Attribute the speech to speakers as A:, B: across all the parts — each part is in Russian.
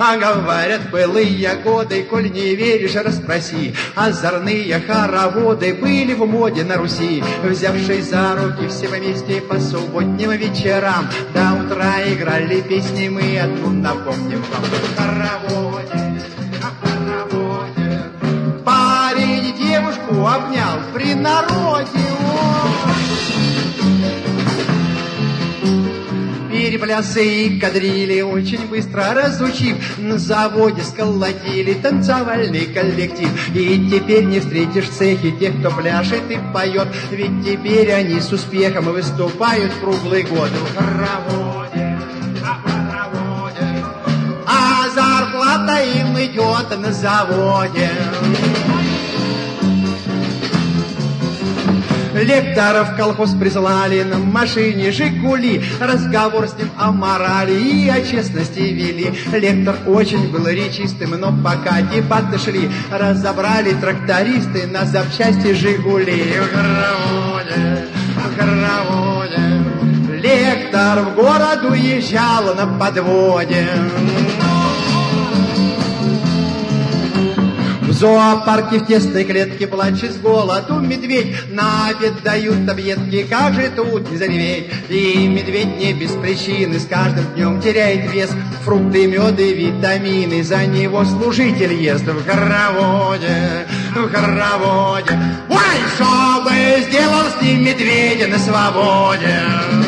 A: А говорят, былые годы, коль не веришь, расспроси. Озорные хороводы были в моде на Руси. Взявшись за руки все вместе по субботним вечерам, до утра играли песни, мы одну напомним вам. В хороводе, парень девушку обнял при народе. Переплясы и кадрили, очень быстро разучив, на заводе сколотили танцевальный коллектив. И теперь не встретишь в цехе тех, кто пляшет и поет, ведь теперь они с успехом выступают круглый год. В хороводе, а зарплата им идет на заводе. Лектора в колхоз прислали на машине «Жигули». Разговор с ним о морали и о честности вели. Лектор очень был речистым, но пока дебаты шли, разобрали трактористы на запчасти «Жигули». В хороводе лектор в город уезжал на подводе. В зоопарке в тесной клетке плачет с голоду медведь. На обед дают таблетки, как же тут не зареветь? И медведь не без причины с каждым днем теряет вес. Фрукты, меды, витамины за него служитель ест. В хороводе, ой, что бы сделал с ним медведь на свободе?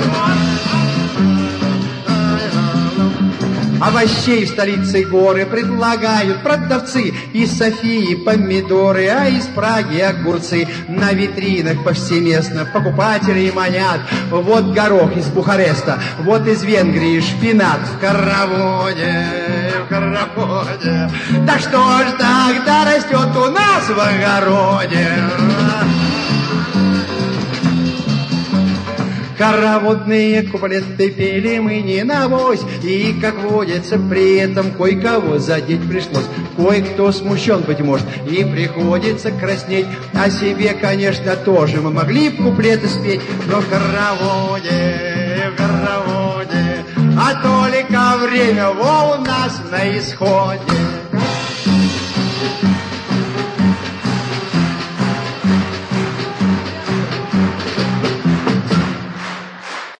A: Овощей в столице горы предлагают продавцы. Из Софии помидоры, а из Праги огурцы. На витринах повсеместно покупателей манят. Вот горох из Бухареста, вот из Венгрии шпинат. В хороводе, да что ж тогда растет у нас в огороде? Хороводные куплеты пели мы не навось, и, как водится, при этом кое-кого задеть пришлось. Кое-кто смущен, быть может, и приходится краснеть. О себе, конечно, тоже мы могли б куплеты спеть, но в хороводе, а только время во у нас на исходе.